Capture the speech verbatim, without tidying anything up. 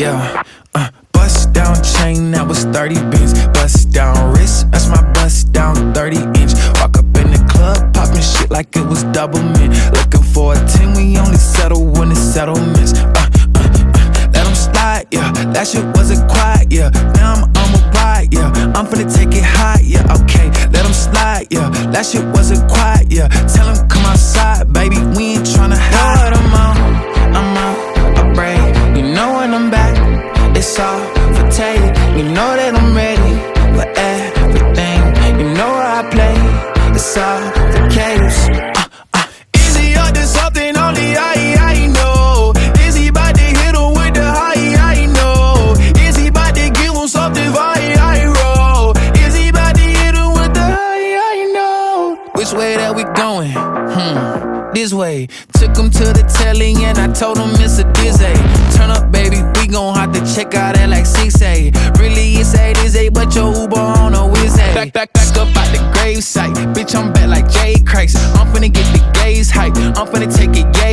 yeah. Uh, bust down chain, that was thirty beans. Bust down wrist, that's my bust down thirty inch. Walk up in the club, popping shit like it was double mint. Looking for a ten, we only settle when it's settlements. Uh, uh, uh, let them slide, yeah. That shit wasn't quiet, yeah. Now I'm on a ride, yeah. I'm finna take it high, yeah. Okay, let them slide, yeah. That shit wasn't quiet, yeah. Tell them come outside, baby. We ain't tryna hide. I'm out, I'm out, I break. You know when I'm back, it's all for take. You know that I'm ready for everything. You know where I play, it's all for chaos. Uh, uh. Is he up to something only I, I know? Is he about to hit him with the high, I know? Is he about to give him something I, I roll? Is he about to hit him with the high, I know? Which way that we going? Hmm, this way. Took him to the telly and I told him it's a dizzy. Turn up, baby, we gon' have to check out that like six A. Really, it's eight is eight, but your Uber on a whiz A. Back, back, back up out the gravesite. Bitch, I'm back like Jay Christ. I'm finna get the gaze hype. I'm finna take it, yeah.